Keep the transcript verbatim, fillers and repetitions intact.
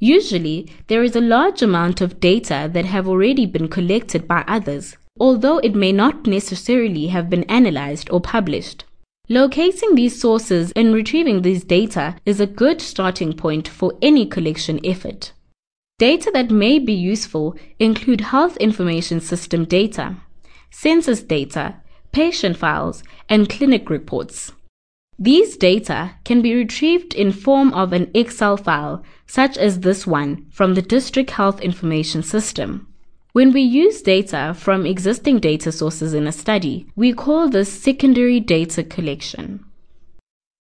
Usually, there is a large amount of data that have already been collected by others, although it may not necessarily have been analyzed or published. Locating these sources and retrieving these data is a good starting point for any collection effort. Data that may be useful include health information system data, census data, patient files, and clinic reports. These data can be retrieved in form of an Excel file, such as this one from the District Health Information System. When we use data from existing data sources in a study, we call this secondary data collection.